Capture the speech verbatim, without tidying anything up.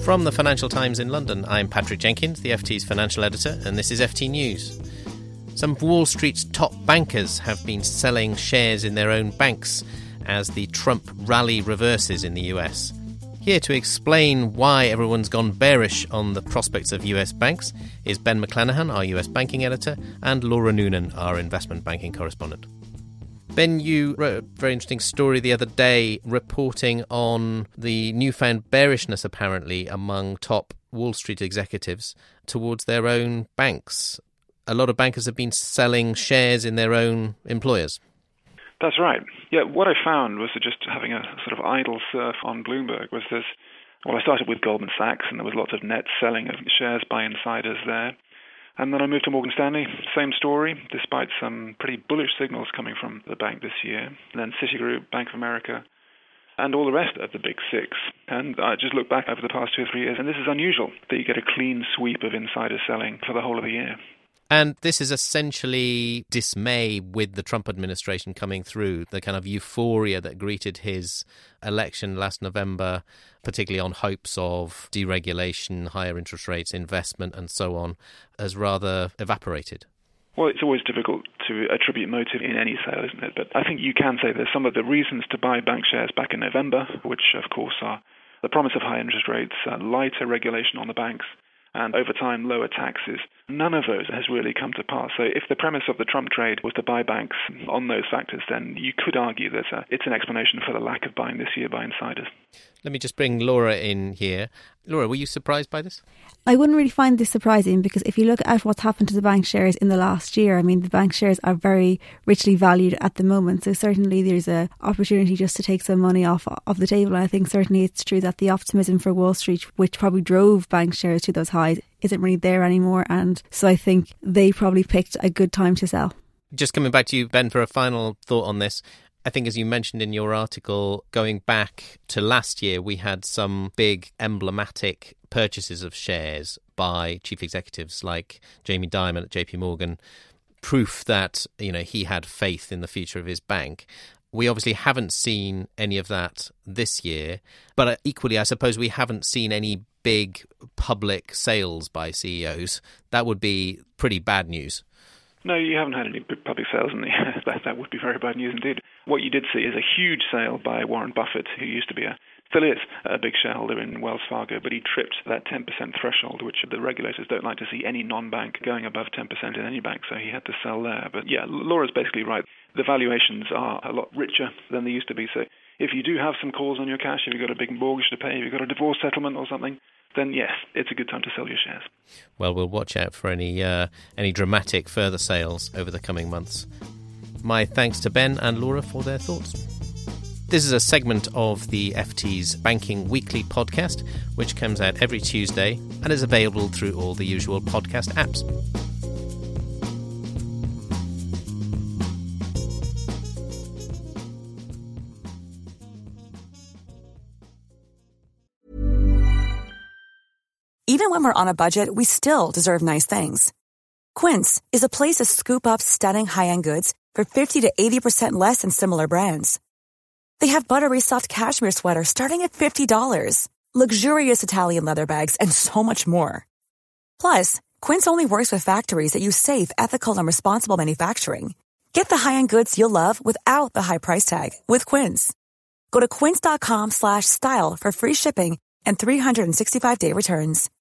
From the Financial Times in London, I'm Patrick Jenkins, the F T's financial editor, and this is F T News. Some of Wall Street's top bankers have been selling shares in their own banks as the Trump rally reverses in the U S. Here to explain why everyone's gone bearish on the prospects of U S banks is Ben McClenaghan, our U S banking editor, and Laura Noonan, our investment banking correspondent. Ben, you wrote a very interesting story the other day reporting on the newfound bearishness, apparently, among top Wall Street executives towards their own banks. A lot of bankers have been selling shares in their own employers. That's right. Yeah, what I found was that just having a sort of idle surf on Bloomberg was this, well, I started with Goldman Sachs, and there was lots of net selling of shares by insiders there. And then I moved to Morgan Stanley, same story, despite some pretty bullish signals coming from the bank this year. And then Citigroup, Bank of America, and all the rest of the big six. And I just look back over the past two or three years, and this is unusual, that you get a clean sweep of insider selling for the whole of the year. And this is essentially dismay with the Trump administration coming through, the kind of euphoria that greeted his election last November, particularly on hopes of deregulation, higher interest rates, investment, and so on, has rather evaporated. Well, it's always difficult to attribute motive in any sale, isn't it? But I think you can say there's some of the reasons to buy bank shares back in November, which, of course, are the promise of high interest rates, uh, lighter regulation on the banks, and over time, lower taxes. None of those has really come to pass. So if the premise of the Trump trade was to buy banks on those factors, then you could argue that uh, it's an explanation for the lack of buying this year by insiders. Let me just bring Laura in here. Laura, were you surprised by this? I wouldn't really find this surprising because if you look at what's happened to the bank shares in the last year, I mean, the bank shares are very richly valued at the moment. So certainly there's an opportunity just to take some money off of the table. And I think certainly it's true that the optimism for Wall Street, which probably drove bank shares to those highs, isn't really there anymore. And so I think they probably picked a good time to sell. Just coming back to you, Ben, for a final thought on this. I think, as you mentioned in your article, going back to last year, we had some big emblematic purchases of shares by chief executives like Jamie Dimon at J P Morgan, proof that, you know, he had faith in the future of his bank. We obviously haven't seen any of that this year, but equally, I suppose we haven't seen any big public sales by C E Os. That would be pretty bad news. No, you haven't had any big public sales, and that, that would be very bad news indeed. What you did see is a huge sale by Warren Buffett, who used to be a, still is a big shareholder in Wells Fargo, but he tripped that ten percent threshold, which the regulators don't like to see any non-bank going above ten percent in any bank, so he had to sell there. But yeah, Laura's basically right. The valuations are a lot richer than they used to be, so if you do have some calls on your cash, if you've got a big mortgage to pay, if you've got a divorce settlement or something, then yes, it's a good time to sell your shares. Well, we'll watch out for any uh, any dramatic further sales over the coming months. My thanks to Ben and Laura for their thoughts. This is a segment of the F T's Banking Weekly podcast, which comes out every Tuesday and is available through all the usual podcast apps. Even when we're on a budget, we still deserve nice things. Quince is a place to scoop up stunning high-end goods for fifty to eighty percent less than similar brands. They have buttery soft cashmere sweaters starting at fifty dollars, luxurious Italian leather bags, and so much more. Plus, Quince only works with factories that use safe, ethical, and responsible manufacturing. Get the high-end goods you'll love without the high price tag with Quince. Go to quince.com slash style for free shipping and three sixty-five day returns.